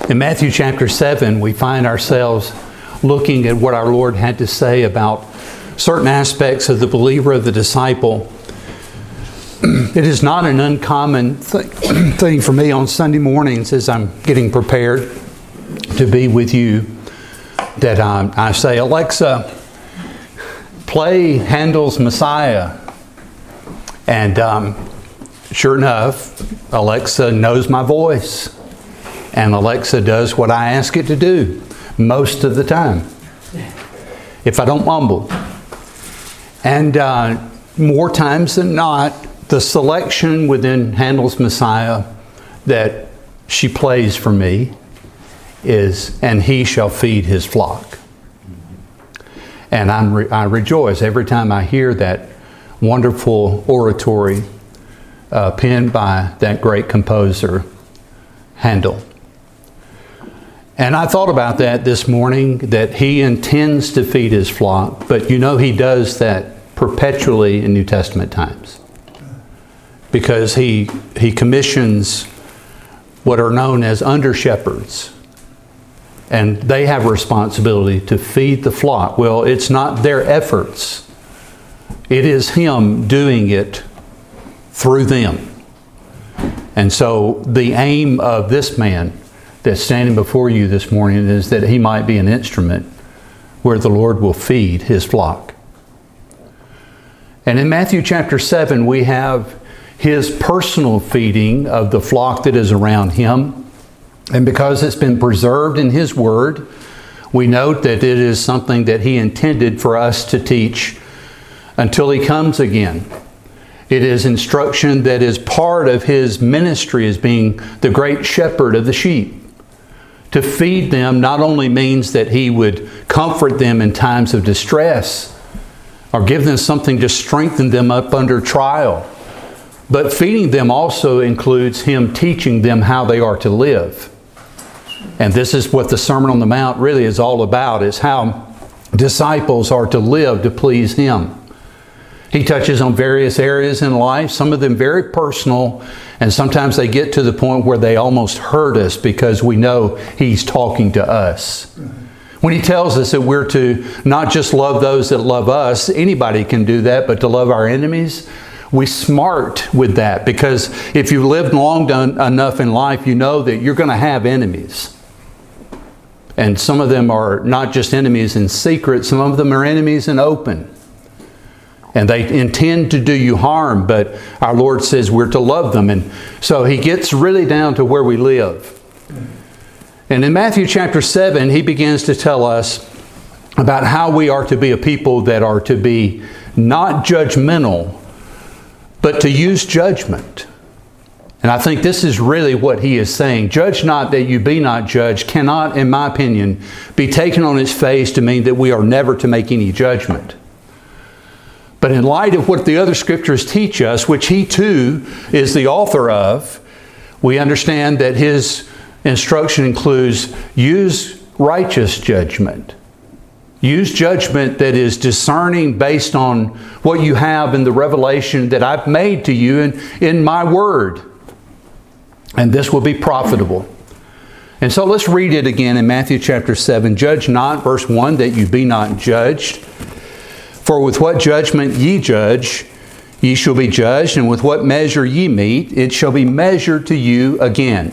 In Matthew chapter 7, we find ourselves looking at what our Lord had to say about certain aspects of the believer, of the disciple. It is not an uncommon thing for me on Sunday mornings as I'm getting prepared to be with you that I say, Alexa, play Handel's Messiah. And sure enough, Alexa knows my voice. And Alexa does what I ask it to do most of the time, if I don't mumble. And more times than not, the selection within Handel's Messiah that she plays for me is, "And he shall feed his flock." And I rejoice every time I hear that wonderful oratory penned by that great composer, Handel. And I thought about that this morning, that he intends to feed his flock, but you know he does that perpetually in New Testament times. Because he commissions what are known as under-shepherds. And they have a responsibility to feed the flock. Well, it's not their efforts. It is him doing it through them. And so the aim of this man that's standing before you this morning is that he might be an instrument where the Lord will feed his flock. And in Matthew chapter 7, we have his personal feeding of the flock that is around him. And because it's been preserved in his word, we note that it is something that he intended for us to teach until he comes again. It is instruction that is part of his ministry as being the great shepherd of the sheep. To feed them not only means that he would comfort them in times of distress or give them something to strengthen them up under trial, but feeding them also includes him teaching them how they are to live. And this is what the Sermon on the Mount really is all about, is how disciples are to live to please him. He touches on various areas in life, some of them very personal, and sometimes they get to the point where they almost hurt us because we know he's talking to us. When he tells us that we're to not just love those that love us, anybody can do that, but to love our enemies, we smart with that, because if you've lived long enough in life, you know that you're going to have enemies. And some of them are not just enemies in secret, some of them are enemies in open. And they intend to do you harm, but our Lord says we're to love them. And so he gets really down to where we live. And in Matthew chapter 7, he begins to tell us about how we are to be a people that are to be not judgmental, but to use judgment. And I think this is really what he is saying. Judge not that you be not judged cannot, in my opinion, be taken on its face to mean that we are never to make any judgment. But in light of what the other scriptures teach us, which he too is the author of, we understand that his instruction includes use righteous judgment. Use judgment that is discerning based on what you have in the revelation that I've made to you in my word. And this will be profitable. And so let's read it again in Matthew chapter 7. Judge not, verse 1, that you be not judged. For with what judgment ye judge, ye shall be judged, and with what measure ye mete, it shall be measured to you again.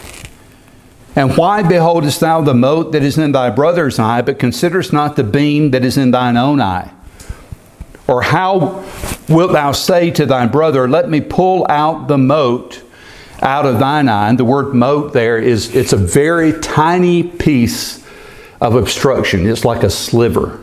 And why beholdest thou the mote that is in thy brother's eye, but considerest not the beam that is in thine own eye? Or how wilt thou say to thy brother, let me pull out the mote out of thine eye? And the word mote there it's a very tiny piece of obstruction. It's like a sliver.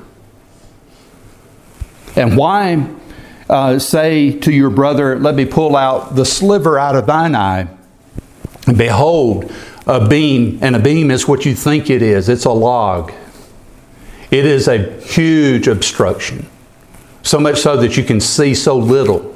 And why say to your brother, let me pull out the sliver out of thine eye? And behold, a beam, and a beam is what you think it is. It's a log. It is a huge obstruction. So much so that you can see so little.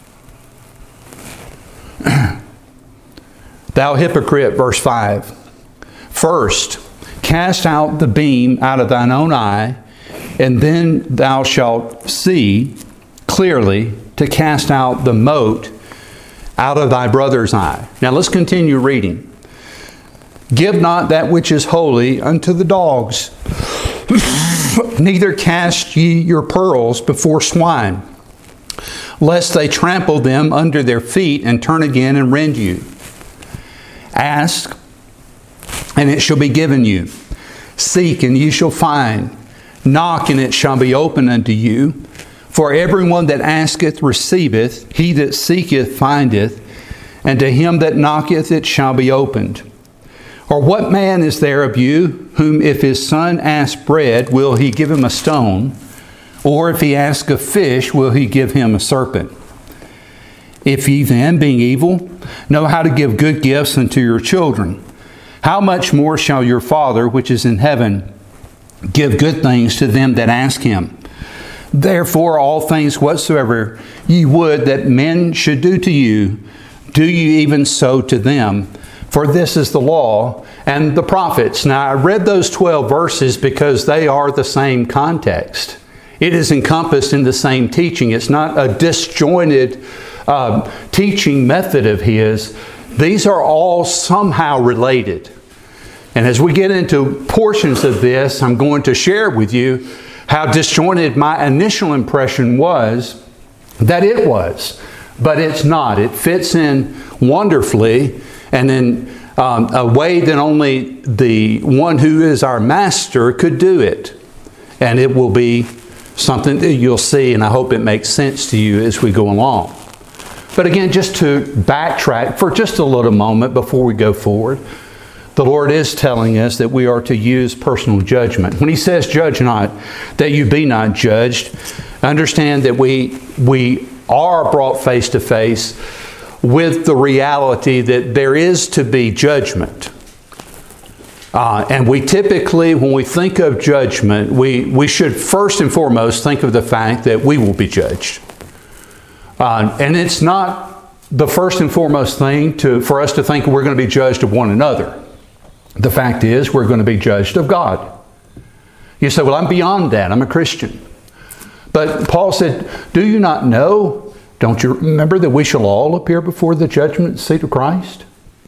Thou hypocrite, verse 5. First, cast out the beam out of thine own eye, and then thou shalt see clearly to cast out the mote out of thy brother's eye. Now let's continue reading. Give not that which is holy unto the dogs, neither cast ye your pearls before swine, lest they trample them under their feet and turn again and rend you. Ask, and it shall be given you. Seek, and ye shall find. Knock, and it shall be opened unto you. For everyone that asketh receiveth, he that seeketh findeth, and to him that knocketh it shall be opened. Or what man is there of you, whom if his son ask bread, will he give him a stone? Or if he ask a fish, will he give him a serpent? If ye then, being evil, know how to give good gifts unto your children, how much more shall your Father, which is in heaven, give good things to them that ask him? Therefore all things whatsoever ye would that men should do to you, do ye even so to them. For this is the law and the prophets. Now I read those 12 verses because they are the same context. It is encompassed in the same teaching. It's not a disjointed teaching method of his. These are all somehow related. And as we get into portions of this, I'm going to share with you how disjointed my initial impression was that it was. But it's not. It fits in wonderfully and in a way that only the one who is our master could do it. And it will be something that you'll see, and I hope it makes sense to you as we go along. But again, just to backtrack for just a little moment before we go forward, the Lord is telling us that we are to use personal judgment. When He says, judge not, that you be not judged, understand that we are brought face to face with the reality that there is to be judgment. And we typically, when we think of judgment, we should first and foremost think of the fact that we will be judged. And it's not the first and foremost thing for us to think we're going to be judged of one another. The fact is, we're going to be judged of God. You say, well, I'm beyond that. I'm a Christian. But Paul said, do you not know? Don't you remember that we shall all appear before the judgment seat of Christ?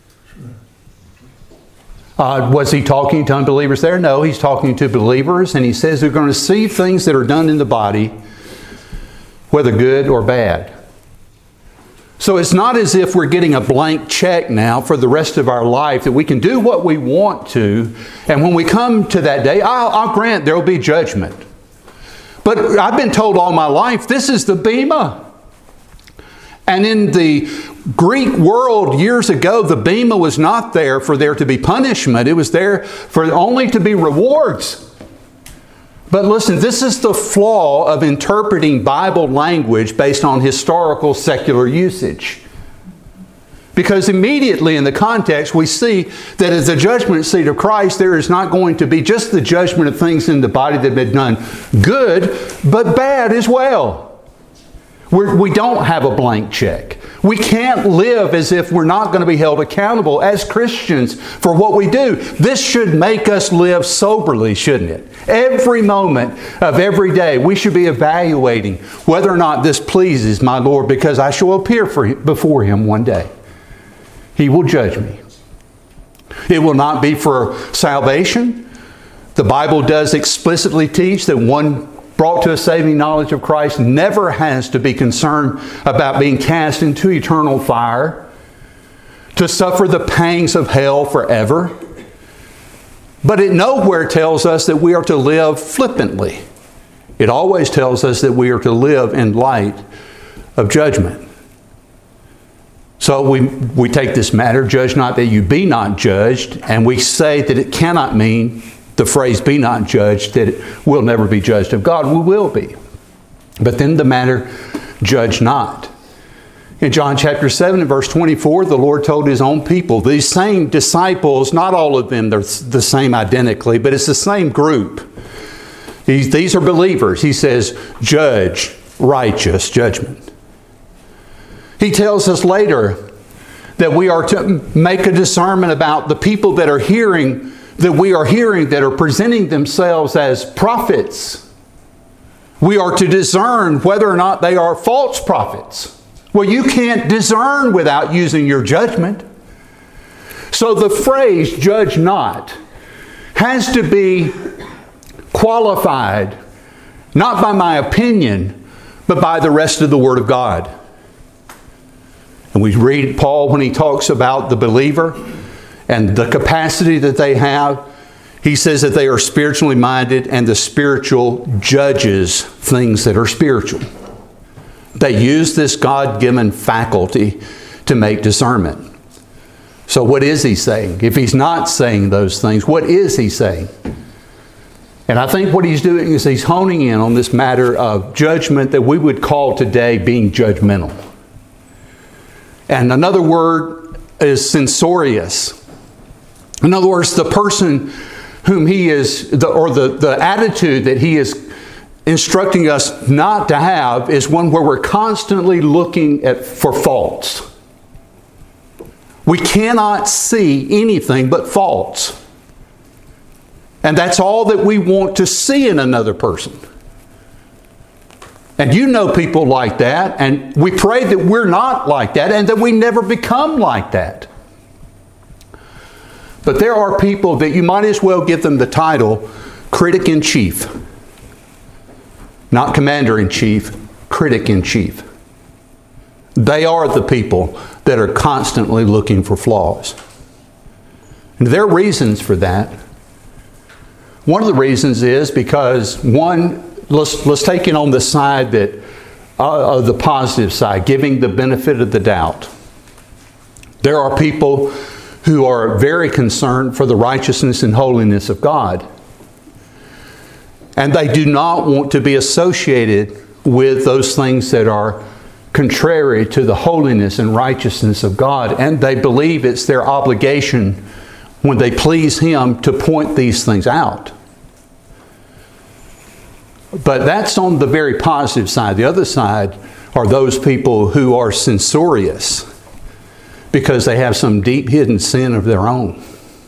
Was he talking to unbelievers there? No, he's talking to believers, and he says they're going to see things that are done in the body, whether good or bad. So it's not as if we're getting a blank check now for the rest of our life that we can do what we want to, and when we come to that day, I'll grant there will be judgment. But I've been told all my life, this is the bema. And in the Greek world years ago, the bema was not there for there to be punishment. It was there for only to be rewards. But listen, this is the flaw of interpreting Bible language based on historical secular usage. Because immediately in the context we see that at the judgment seat of Christ there is not going to be just the judgment of things in the body that have been done good, but bad as well. We don't have a blank check. We can't live as if we're not going to be held accountable as Christians for what we do. This should make us live soberly, shouldn't it? Every moment of every day, we should be evaluating whether or not this pleases my Lord, because I shall appear before Him one day. He will judge me. It will not be for salvation. The Bible does explicitly teach that one brought to a saving knowledge of Christ never has to be concerned about being cast into eternal fire, to suffer the pangs of hell forever. But it nowhere tells us that we are to live flippantly. It always tells us that we are to live in light of judgment. So we take this matter, judge not that you be not judged, and we say that it cannot mean the phrase be not judged, that it will never be judged of God. We will be. But then the matter, judge not. In John chapter 7 and verse 24, the Lord told His own people, these same disciples, not all of them, they're the same identically, but it's the same group. These are believers. He says, judge righteous judgment. He tells us later that we are to make a discernment about the people that we are hearing that are presenting themselves as prophets. We are to discern whether or not they are false prophets. Well, you can't discern without using your judgment. So the phrase, judge not, has to be qualified not by my opinion, but by the rest of the Word of God. And we read Paul when he talks about the believer and the capacity that they have. He says that they are spiritually minded, and the spiritual judges things that are spiritual. They use this God-given faculty to make discernment. So what is he saying? If he's not saying those things, what is he saying? And I think what he's doing is he's honing in on this matter of judgment that we would call today being judgmental. And another word is censorious. In other words, the person whom he is, the attitude that he is instructing us not to have is one where we're constantly looking for faults. We cannot see anything but faults. And that's all that we want to see in another person. And you know people like that, and we pray that we're not like that and that we never become like that. But there are people that you might as well give them the title Critic-in-Chief. Not Commander-in-Chief, Critic-in-Chief. They are the people that are constantly looking for flaws. And there are reasons for that. One of the reasons is because, one, let's take it on the side that of the positive side, giving the benefit of the doubt. There are people who are very concerned for the righteousness and holiness of God. And they do not want to be associated with those things that are contrary to the holiness and righteousness of God. And they believe it's their obligation when they please Him to point these things out. But that's on the very positive side. The other side are those people who are censorious because they have some deep hidden sin of their own.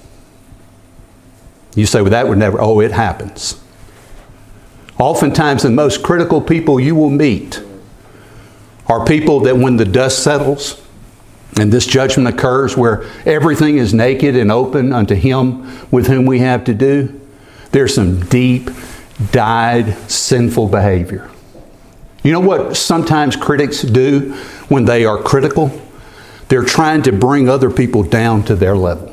You say, well, that would never, oh, it happens. Oftentimes the most critical people you will meet are people that when the dust settles and this judgment occurs where everything is naked and open unto Him with whom we have to do, there's some deep, dyed, sinful behavior. You know what sometimes critics do when they are critical? They're trying to bring other people down to their level.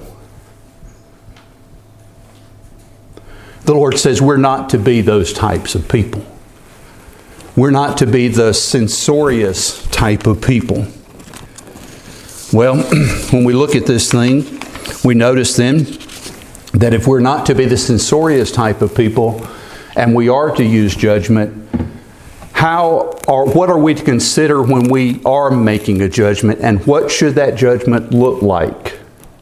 The Lord says we're not to be those types of people. We're not to be the censorious type of people. Well, when we look at this thing, we notice then that if we're not to be the censorious type of people and we are to use judgment, what are we to consider when we are making a judgment, and what should that judgment look like?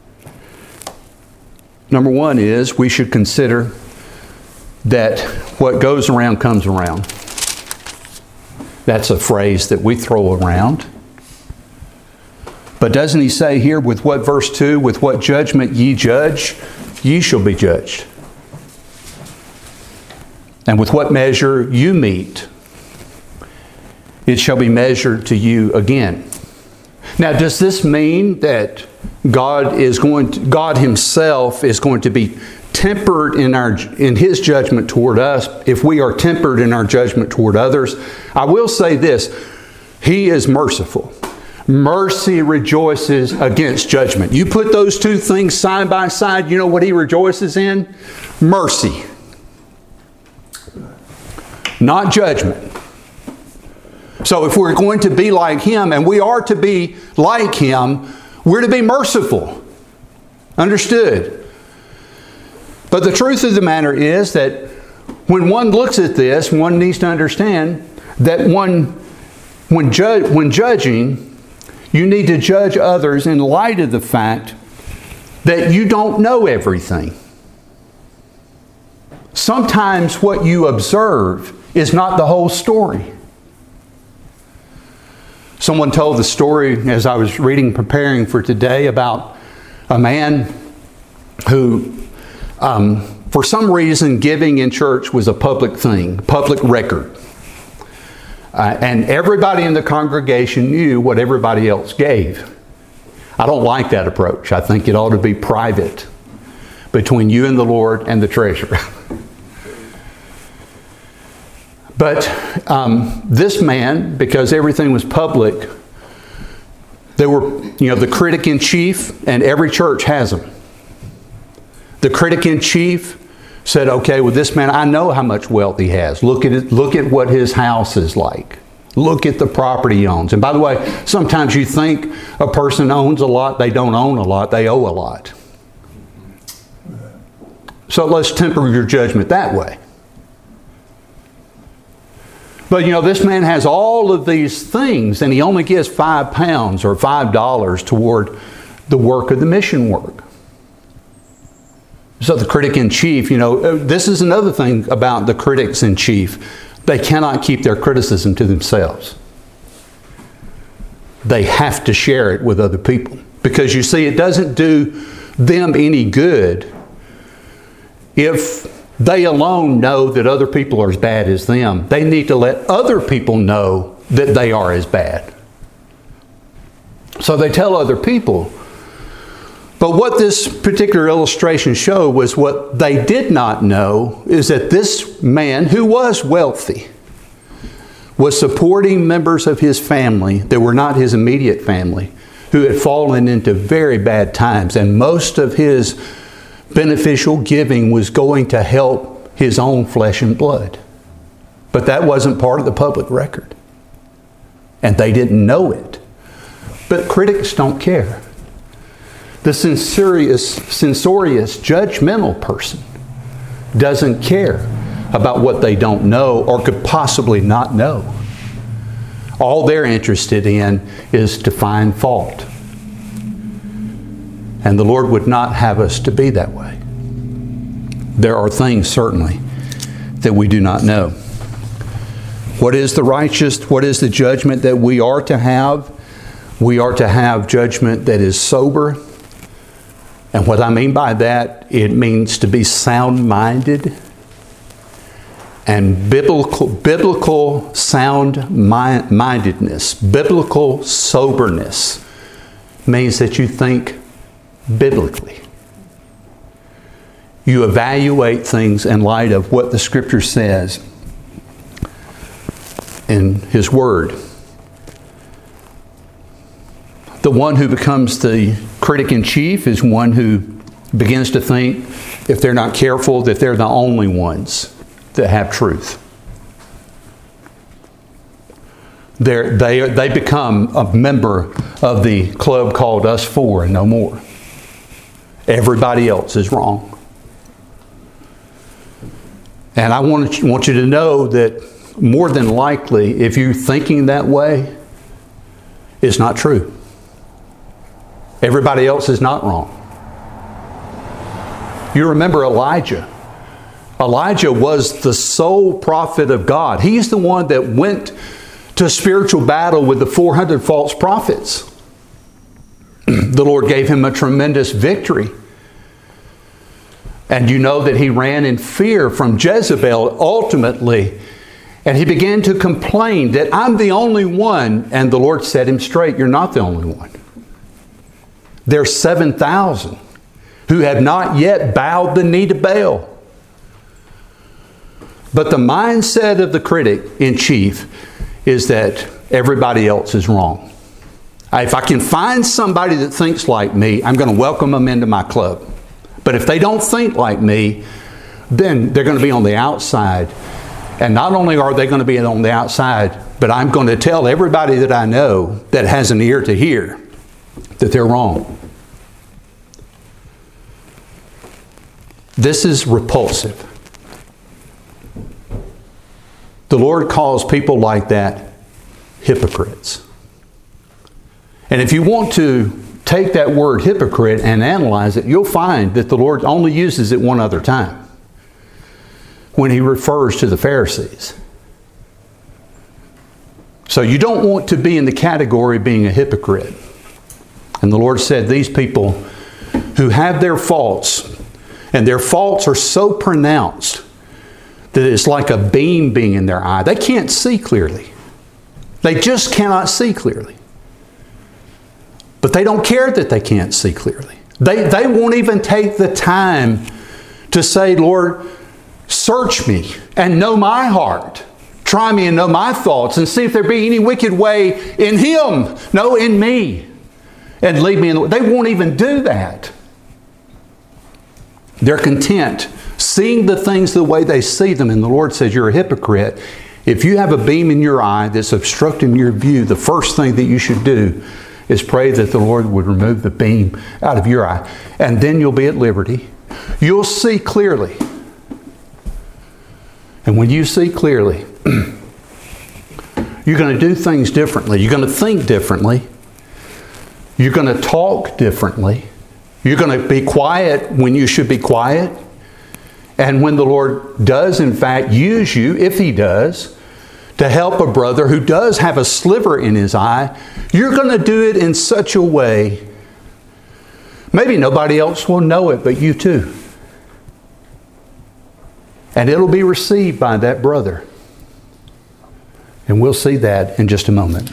Number one is we should consider that what goes around comes around. That's a phrase that we throw around. But doesn't he say here with what verse 2, with what judgment ye judge, ye shall be judged. And with what measure you meet, it shall be measured to you again. Now, does this mean that God Himself is going to be tempered in His judgment toward us if we are tempered in our judgment toward others? I will say this: He is merciful. Mercy rejoices against judgment. You put those two things side by side, you know what He rejoices in? Mercy. Not judgment. So if we're going to be like Him, and we are to be like Him, we're to be merciful. Understood? But the truth of the matter is that when one looks at this, one needs to understand that when judging, you need to judge others in light of the fact that you don't know everything. Sometimes what you observe is not the whole story. Someone told the story as I was preparing for today, about a man who, for some reason, giving in church was a public thing, public record. And everybody in the congregation knew what everybody else gave. I don't like that approach. I think it ought to be private between you and the Lord and the treasurer. But this man, because everything was public, there were, the critic in chief, and every church has them. The critic in chief said, okay, well, this man, I know how much wealth he has. Look at it. Look at what his house is like. Look at the property he owns. And by the way, sometimes you think a person owns a lot. They don't own a lot. They owe a lot. So let's temper your judgment that way. But this man has all of these things, and he only gives £5 or $5 toward the work of the mission work. So the critic in chief, this is another thing about the critics in chief. They cannot keep their criticism to themselves. They have to share it with other people. Because you see, it doesn't do them any good if they alone know that other people are as bad as them. They need to let other people know that they are as bad. So they tell other people. But what this particular illustration showed was what they did not know is that this man, who was wealthy, was supporting members of his family that were not his immediate family, who had fallen into very bad times. And most of his beneficial giving was going to help his own flesh and blood. But that wasn't part of the public record. And they didn't know it. But critics don't care. The censorious, judgmental person doesn't care about what they don't know or could possibly not know. All they're interested in is to find fault. And the Lord would not have us to be that way. There are things, certainly, that we do not know. What is the righteous? What is the judgment that we are to have? We are to have judgment that is sober. And what I mean by that, it means to be sound-minded. And biblical sound-mindedness, biblical soberness, means that you think biblically. You evaluate things in light of what the Scripture says in His Word. The one who becomes the critic in chief is one who begins to think, if they're not careful, that they're the only ones that have truth. They become a member of the club called Us Four and no more. Everybody else is wrong. And I want you to know that more than likely, if you're thinking that way, it's not true. Everybody else is not wrong. You remember Elijah. Elijah was the sole prophet of God. He's the one that went to spiritual battle with the 400 false prophets. The Lord gave him a tremendous victory. And you know that he ran in fear from Jezebel ultimately. And he began to complain that I'm the only one. And the Lord set him straight. You're not the only one. There's 7,000 who have not yet bowed the knee to Baal. But the mindset of the critic in chief is that everybody else is wrong. If I can find somebody that thinks like me, I'm going to welcome them into my club. But if they don't think like me, then they're going to be on the outside. And not only are they going to be on the outside, but I'm going to tell everybody that I know that has an ear to hear that they're wrong. This is repulsive. The Lord calls people like that hypocrites. And if you want to take that word hypocrite and analyze it, you'll find that the Lord only uses it one other time, when He refers to the Pharisees. So you don't want to be in the category of being a hypocrite. And the Lord said these people who have their faults, and their faults are so pronounced that it's like a beam being in their eye. They can't see clearly. They just cannot see clearly. But they don't care that they can't see clearly. They won't even take the time to say, Lord, search me and know my heart. Try me and know my thoughts and see if there be any wicked way in him. No, in me. And lead me in the way. They won't even do that. They're content seeing the things the way they see them. And the Lord says, you're a hypocrite. If you have a beam in your eye that's obstructing your view, the first thing that you should do is pray that the Lord would remove the beam out of your eye. And then you'll be at liberty. You'll see clearly. And when you see clearly, you're going to do things differently. You're going to think differently. You're going to talk differently. You're going to be quiet when you should be quiet. And when the Lord does, in fact, use you, if He does, to help a brother who does have a sliver in his eye, you're going to do it in such a way, maybe nobody else will know it, but you too. And it'll be received by that brother. And we'll see that in just a moment.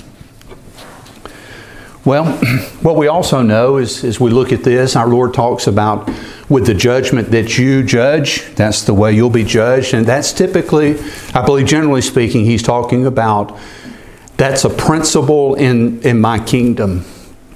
Well, what we also know is, as we look at this, our Lord talks about with the judgment that you judge, that's the way you'll be judged. And that's typically, I believe generally speaking, He's talking about that's a principle in my kingdom.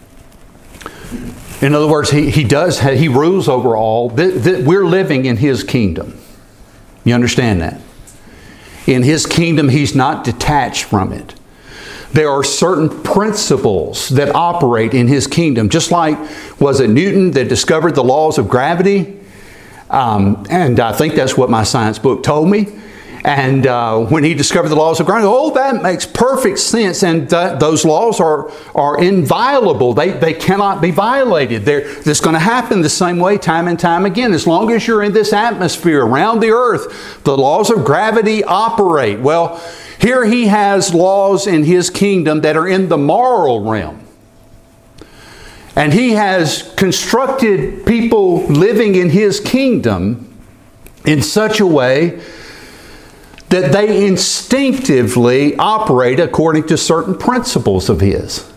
In other words, He rules over all. We're living in His kingdom. You understand that? In His kingdom, He's not detached from it. There are certain principles that operate in His kingdom. Just like, was it Newton that discovered the laws of gravity? And I think that's what my science book told me. And when he discovered the laws of gravity, that makes perfect sense. And those laws are inviolable. They cannot be violated. It's going to happen the same way time and time again. As long as you're in this atmosphere around the earth, the laws of gravity operate. Well, here He has laws in His kingdom that are in the moral realm. And He has constructed people living in His kingdom in such a way that they instinctively operate according to certain principles of His.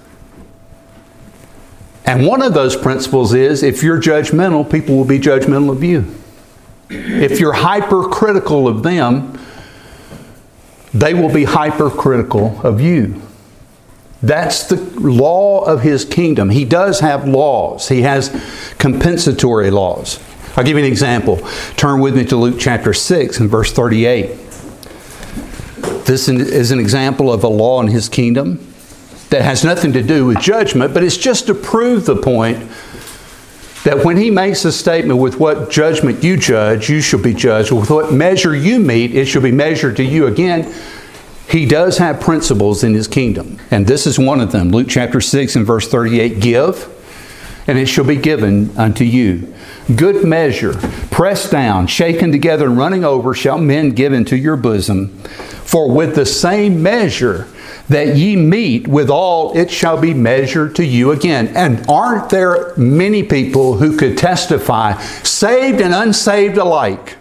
And one of those principles is, if you're judgmental, people will be judgmental of you. If you're hypercritical of them, they will be hypercritical of you. That's the law of His kingdom. He does have laws. He has compensatory laws. I'll give you an example. Turn with me to Luke chapter 6 and verse 38. This is an example of a law in His kingdom that has nothing to do with judgment, but it's just to prove the point that when He makes a statement, with what judgment you judge, you shall be judged. With what measure you meet, it shall be measured to you. Again, He does have principles in His kingdom. And this is one of them. Luke chapter 6 and verse 38. Give, and it shall be given unto you. Good measure, pressed down, shaken together, and running over, shall men give into your bosom. For with the same measure that ye meet withal, it shall be measured to you again. And aren't there many people who could testify, saved and unsaved alike,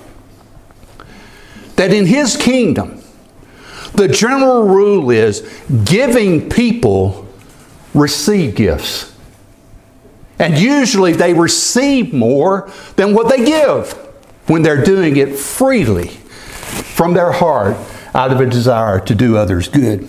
that in His kingdom, the general rule is giving people receive gifts. And usually they receive more than what they give when they're doing it freely from their heart out of a desire to do others good.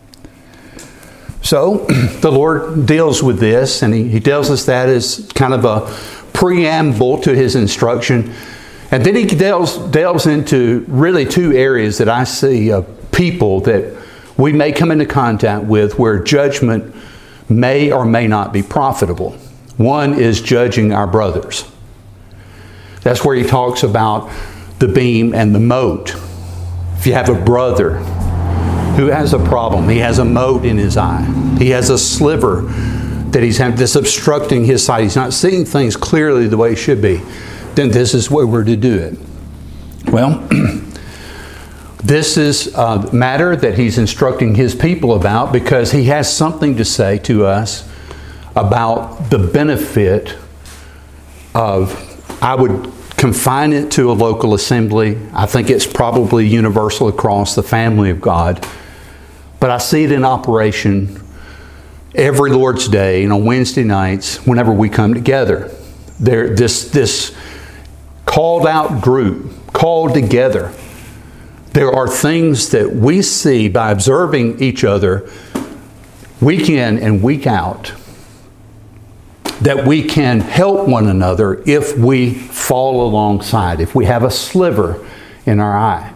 So the Lord deals with this, and He tells us that as kind of a preamble to His instruction. And then He delves into really two areas that I see of people that we may come into contact with where judgment may or may not be profitable. One is judging our brothers. That's where He talks about the beam and the mote. If you have a brother who has a problem, he has a mote in his eye, he has a sliver that he's having that's obstructing his sight, he's not seeing things clearly the way he should be, then this is where we're to do it. Well, this is a matter that He's instructing His people about because He has something to say to us about the benefit of, I would confine it to a local assembly. I think it's probably universal across the family of God. But I see it in operation every Lord's Day and on Wednesday nights, whenever we come together. This called out group, called together, there are things that we see by observing each other week in and week out that we can help one another if we fall alongside, if we have a sliver in our eye.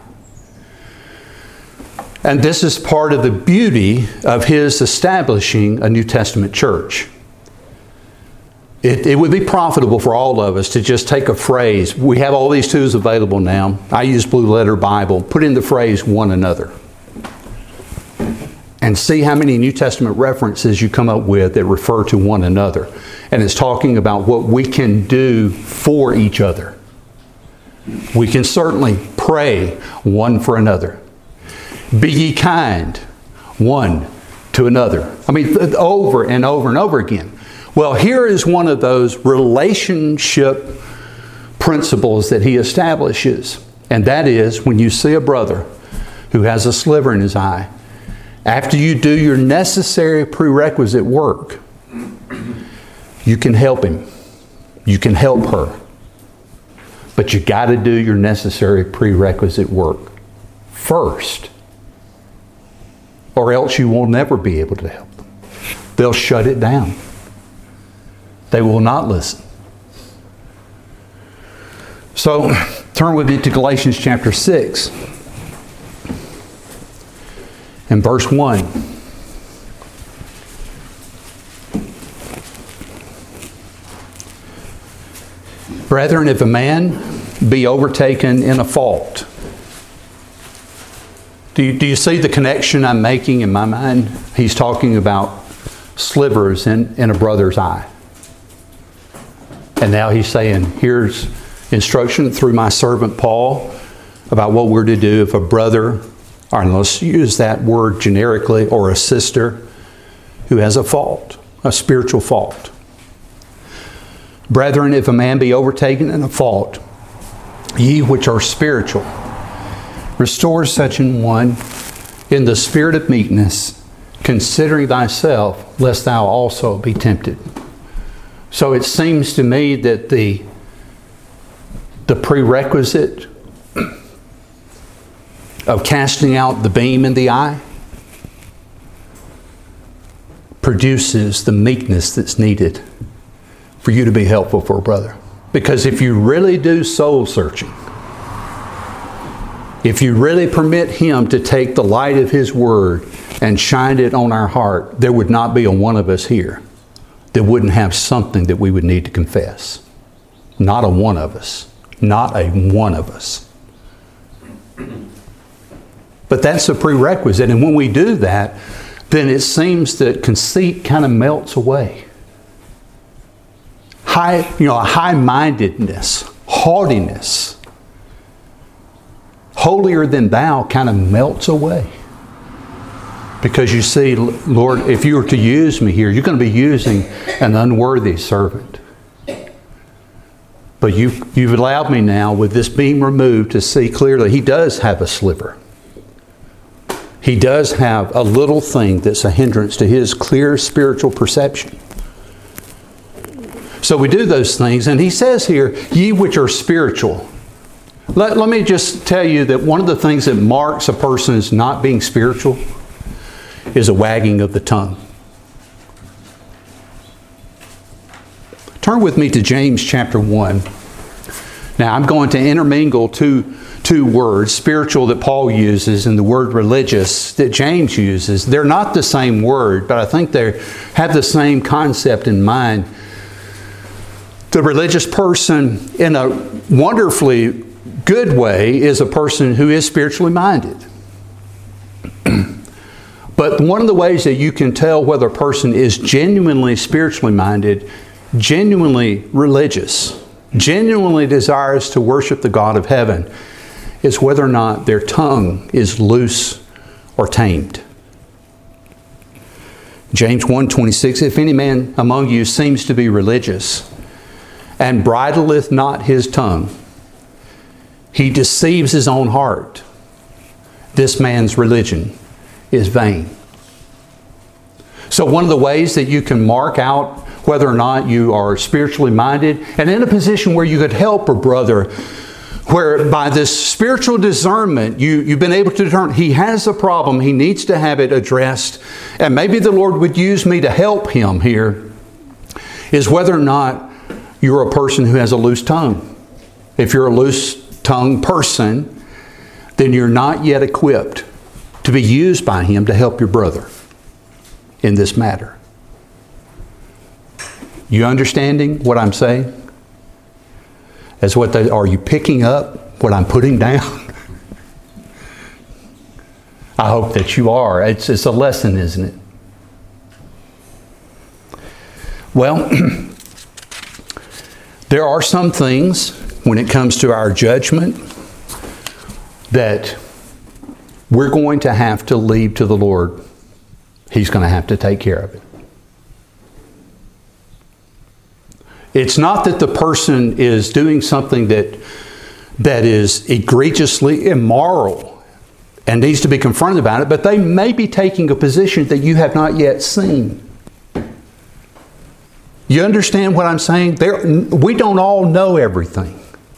And this is part of the beauty of His establishing a New Testament church. It would be profitable for all of us to just take a phrase. We have all these tools available now. I use Blue Letter Bible. Put in the phrase one another. And see how many New Testament references you come up with that refer to one another. And it's talking about what we can do for each other. We can certainly pray one for another. Be ye kind one to another. I mean, over and over and over again. Well, here is one of those relationship principles that He establishes. And that is, when you see a brother who has a sliver in his eye, after you do your necessary prerequisite work, you can help him. You can help her. But you got to do your necessary prerequisite work first. Or else you will never be able to help them. They'll shut it down. They will not listen. So, turn with me to Galatians chapter 6. And verse 1. Brethren, if a man be overtaken in a fault. Do you see the connection I'm making in my mind? He's talking about slivers in a brother's eye. And now he's saying, here's instruction through my servant Paul about what we're to do if a brother, or let's use that word generically, or a sister who has a fault, a spiritual fault. Brethren, if a man be overtaken in a fault, ye which are spiritual, restore such an one in the spirit of meekness, considering thyself, lest thou also be tempted. So it seems to me that the prerequisite of casting out the beam in the eye produces the meekness that's needed for you to be helpful for a brother. Because if you really do soul searching, if you really permit Him to take the light of His Word and shine it on our heart, there would not be a one of us here that wouldn't have something that we would need to confess. Not a one of us. Not a one of us. But that's a prerequisite. And when we do that, then it seems that conceit kind of melts away. High-mindedness, haughtiness, holier than thou kind of melts away. Because you see, Lord, if you were to use me here, you're going to be using an unworthy servant. But you've allowed me now, with this beam removed, to see clearly He does have a sliver. He does have a little thing that's a hindrance to His clear spiritual perception. So we do those things, and He says here, ye which are spiritual. Let me just tell you that one of the things that marks a person as not being spiritual is a wagging of the tongue. Turn with me to James chapter 1. Now I'm going to intermingle two words, spiritual that Paul uses and the word religious that James uses. They're not the same word, but I think they have the same concept in mind. The religious person, in a wonderfully good way, is a person who is spiritually minded. But one of the ways that you can tell whether a person is genuinely spiritually minded, genuinely religious, genuinely desires to worship the God of heaven, is whether or not their tongue is loose or tamed. James 1:26, if any man among you seems to be religious, and bridleth not his tongue, he deceives his own heart. This man's religion is vain. So one of the ways that you can mark out whether or not you are spiritually minded and in a position where you could help a brother, where by this spiritual discernment, you've been able to determine he has a problem, he needs to have it addressed, and maybe the Lord would use me to help him here, is whether or not you're a person who has a loose tongue. If you're a loose-tongued person, then you're not yet equipped to be used by Him to help your brother in this matter. You understanding what I'm saying? Are you picking up what I'm putting down? I hope that you are. It's a lesson, isn't it? Well, there are some things when it comes to our judgment that we're going to have to leave to the Lord. He's going to have to take care of it. It's not that the person is doing something that is egregiously immoral and needs to be confronted about it, but they may be taking a position that you have not yet seen. You understand what I'm saying? We don't all know everything.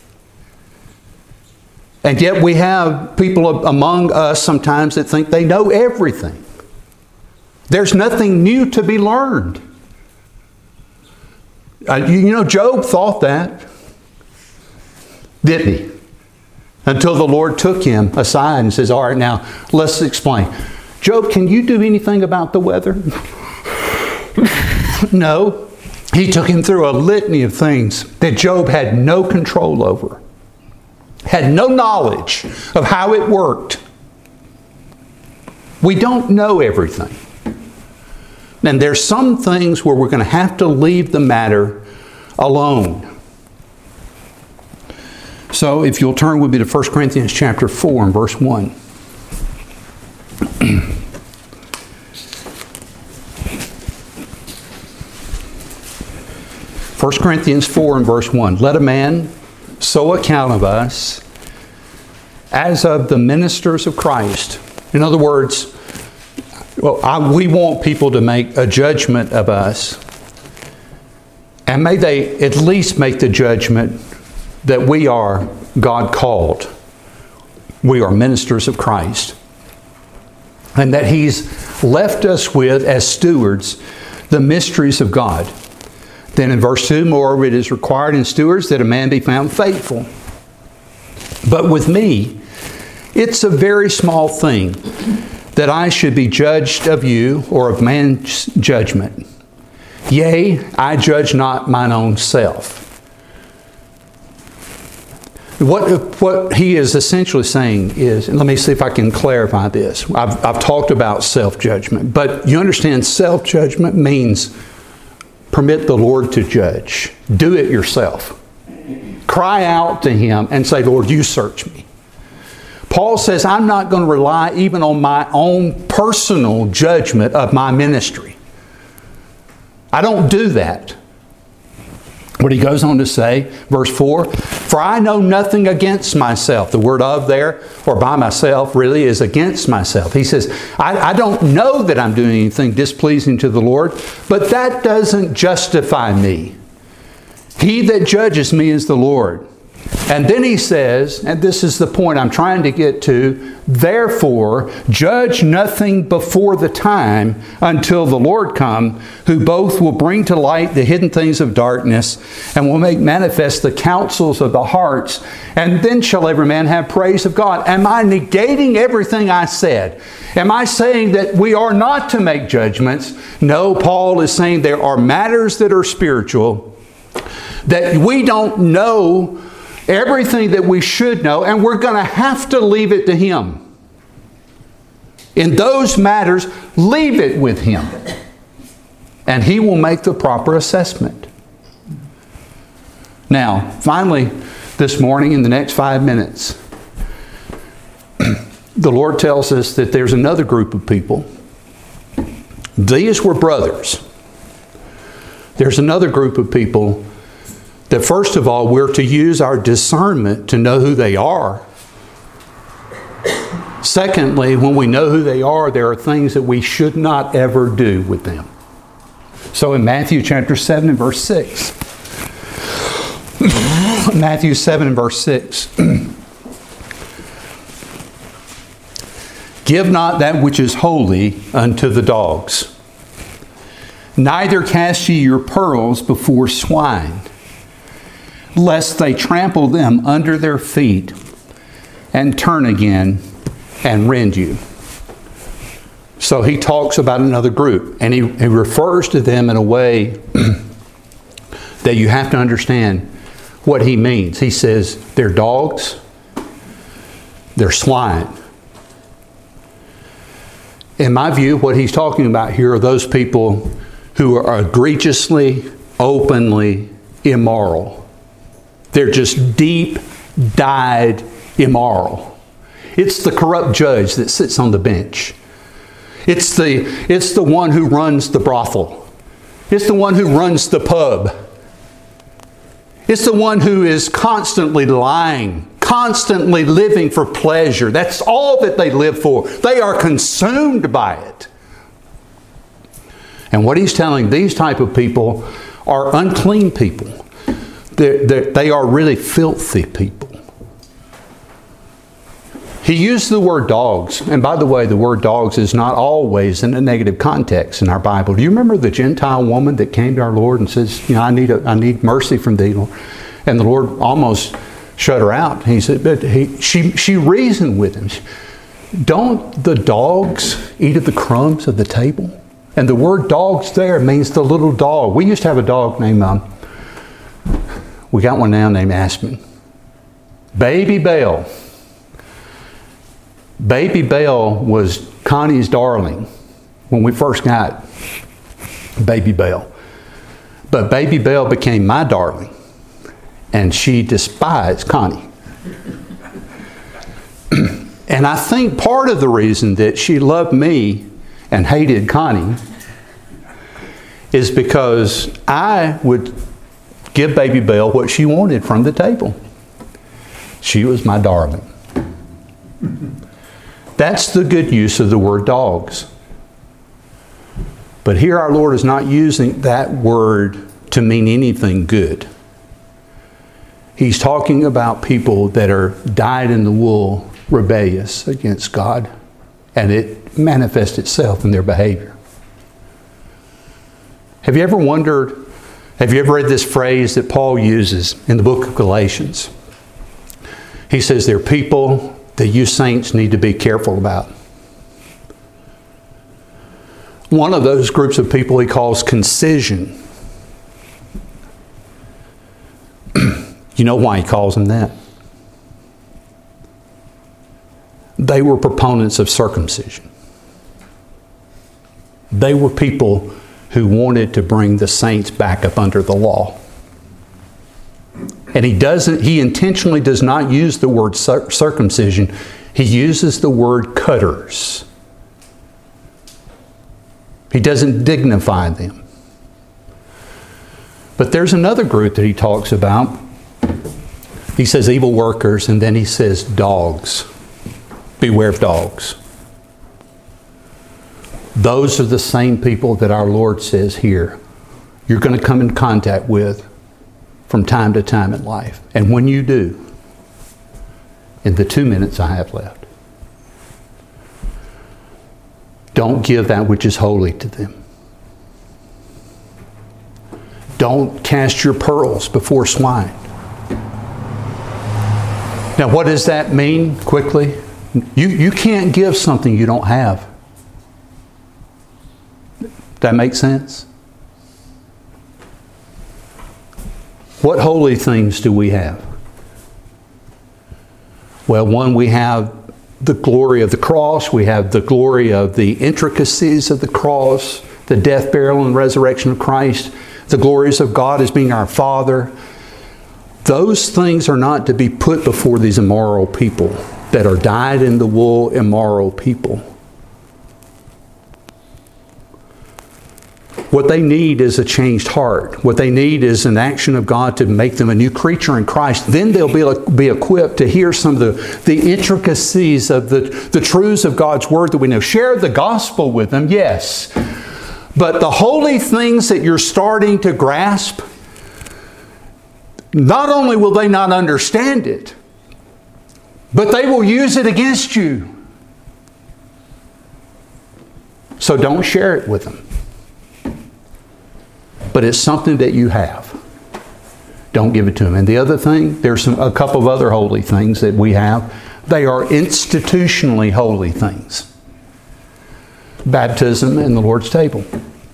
And yet we have people among us sometimes that think they know everything. There's nothing new to be learned. Job thought that, didn't he? Until the Lord took him aside and says, all right, now let's explain. Job, can you do anything about the weather? No. He took him through a litany of things that Job had no control over, had no knowledge of how it worked. We don't know everything. And there's some things where we're going to have to leave the matter alone. So if you'll turn with me to 1 Corinthians chapter 4 and verse 1. 1 Corinthians 4 and verse 1. Let a man so account of us as of the ministers of Christ. In other words, we want people to make a judgment of us. And may they at least make the judgment that we are God called. We are ministers of Christ. And that He's left us with, as stewards, the mysteries of God. Then in verse 2, moreover, it is required in stewards that a man be found faithful. But with me, it's a very small thing that I should be judged of you or of man's judgment. Yea, I judge not mine own self. What he is essentially saying is, and let me see if I can clarify this. I've talked about self-judgment, but you understand self-judgment means permit the Lord to judge. Do it yourself. Cry out to Him and say, Lord, you search me. Paul says, I'm not going to rely even on my own personal judgment of my ministry. I don't do that. What he goes on to say, verse 4, for I know nothing against myself. The word of there, or by myself, really is against myself. He says, I don't know that I'm doing anything displeasing to the Lord, but that doesn't justify me. He that judges me is the Lord. And then he says, and this is the point I'm trying to get to, therefore, judge nothing before the time until the Lord come, who both will bring to light the hidden things of darkness and will make manifest the counsels of the hearts. And then shall every man have praise of God. Am I negating everything I said? Am I saying that we are not to make judgments? No, Paul is saying there are matters that are spiritual, that we don't know everything that we should know, and we're going to have to leave it to Him. In those matters, leave it with Him. And He will make the proper assessment. Now, finally, this morning, in the next 5 minutes, the Lord tells us that there's another group of people. These were brothers. There's another group of people that first of all, we're to use our discernment to know who they are. Secondly, when we know who they are, there are things that we should not ever do with them. So in Matthew chapter 7 and verse 6, Matthew 7 and verse 6, give not that which is holy unto the dogs, neither cast ye your pearls before swine, lest they trample them under their feet and turn again and rend you. So he talks about another group, and he refers to them in a way that you have to understand what he means. He says they're dogs, they're swine. In my view, what he's talking about here are those people who are egregiously, openly immoral. They're just deep, dyed immoral. It's the corrupt judge that sits on the bench. It's the one who runs the brothel. It's the one who runs the pub. It's the one who is constantly lying, constantly living for pleasure. That's all that they live for. They are consumed by it. And what he's telling these type of people are unclean people. They are really filthy people. He used the word dogs. And by the way, the word dogs is not always in a negative context in our Bible. Do you remember the Gentile woman that came to our Lord and says, I need mercy from thee, Lord? And the Lord almost shut her out. He said, but she reasoned with him. Don't the dogs eat of the crumbs of the table? And the word dogs there means the little dog. We used to have a dog named, we got one now named Aspen. Baby Bell. Baby Bell was Connie's darling when we first got Baby Bell. But Baby Bell became my darling, and she despised Connie. And I think part of the reason that she loved me and hated Connie is because I would give Baby Bell what she wanted from the table. She was my darling. That's the good use of the word dogs. But here our Lord is not using that word to mean anything good. He's talking about people that are dyed-in-the-wool, rebellious against God, and it manifests itself in their behavior. Have you ever read this phrase that Paul uses in the book of Galatians? He says there are people that you saints need to be careful about. One of those groups of people he calls concision. You know why he calls them that? They were proponents of circumcision. They were people who wanted to bring the saints back up under the law. And he intentionally does not use the word circumcision. He uses the word cutters. He doesn't dignify them. But there's another group that he talks about. He says evil workers, and then he says dogs. Beware of dogs. Those are the same people that our Lord says here you're going to come in contact with from time to time in life. And when you do, in the 2 minutes I have left, don't give that which is holy to them. Don't cast your pearls before swine. Now, what does that mean quickly? You can't give something you don't have. Does that make sense? What holy things do we have? Well, one, we have the glory of the cross. We have the glory of the intricacies of the cross, the death, burial, and resurrection of Christ, the glories of God as being our Father. Those things are not to be put before these immoral people that are dyed-in-the-wool immoral people. What they need is a changed heart. What they need is an action of God to make them a new creature in Christ. Then they'll be equipped to hear some of the intricacies of the truths of God's Word that we know. Share the gospel with them, yes. But the holy things that you're starting to grasp, not only will they not understand it, but they will use it against you. So don't share it with them. But it's something that you have. Don't give it to them. And the other thing, there's a couple of other holy things that we have. They are institutionally holy things. Baptism and the Lord's table.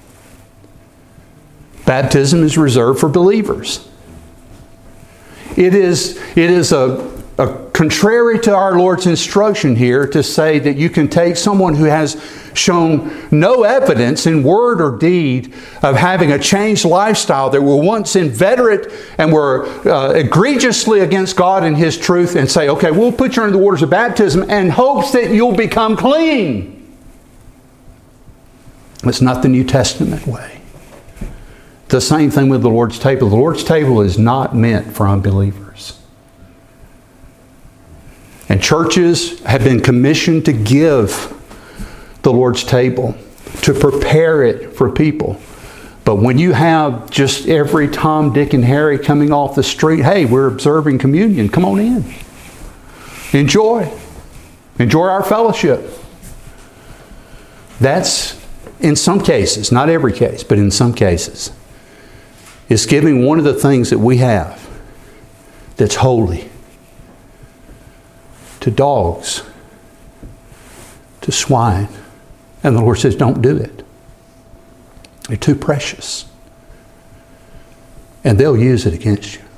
Baptism is reserved for believers. It is a contrary to our Lord's instruction here to say that you can take someone who has shown no evidence in word or deed of having a changed lifestyle, that were once inveterate and were egregiously against God and His truth, and say, okay, we'll put you under the waters of baptism in hopes that you'll become clean. It's not the New Testament way. The same thing with the Lord's table. The Lord's table is not meant for unbelievers. And churches have been commissioned to give the Lord's table, to prepare it for people. But when you have just every Tom, Dick, and Harry coming off the street, hey, we're observing communion, come on in. Enjoy our fellowship. That's, in some cases, not every case, but in some cases, is giving one of the things that we have that's holy to dogs, to swine. And the Lord says, don't do it. They're too precious. And they'll use it against you.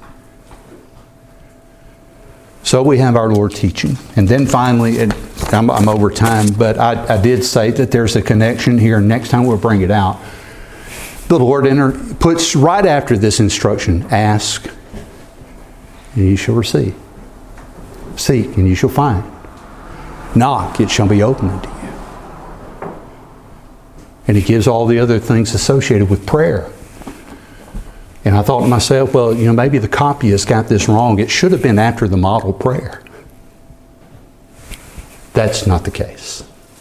So we have our Lord teaching. And then finally, and I'm over time, but I did say that there's a connection here. Next time we'll bring it out. The Lord puts right after this instruction, ask and you shall receive. Seek and you shall find. Knock, it shall be opened unto you. And He gives all the other things associated with prayer. And I thought to myself, well, maybe the copyist got this wrong. It should have been after the model prayer. That's not the case.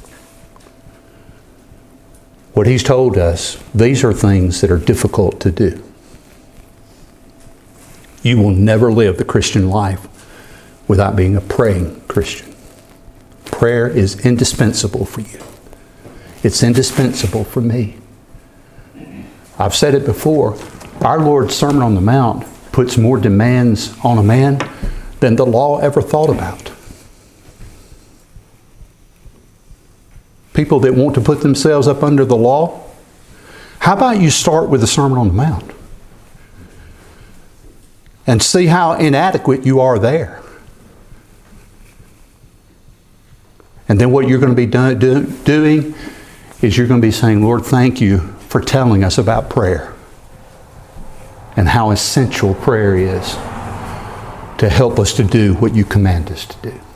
What He's told us, these are things that are difficult to do. You will never live the Christian life without being a praying Christian. Prayer is indispensable for you. It's indispensable for me. I've said it before. Our Lord's Sermon on the Mount puts more demands on a man than the law ever thought about. People that want to put themselves up under the law, how about you start with the Sermon on the Mount and see how inadequate you are there. And then what you're going to be doing is you're going to be saying, Lord, thank you for telling us about prayer and how essential prayer is to help us to do what you command us to do.